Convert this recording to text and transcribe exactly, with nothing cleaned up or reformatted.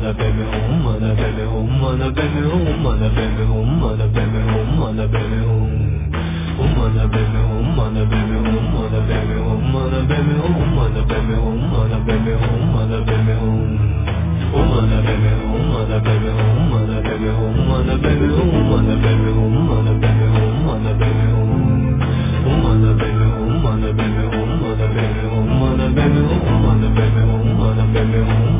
mother baby home, mother baby home, mother baby home, mother baby home, mother baby home, mother baby home. Oh mother baby home, mother baby home, mother baby home, mother baby home, mother baby home, mother baby home, mother baby home. Oh mother baby home, mother baby home, mother baby home, mother baby home, mother baby home, mother baby home, mother baby home. Oh mother baby home, mother baby home, mother baby home, mother baby home, mother baby home, mother baby home.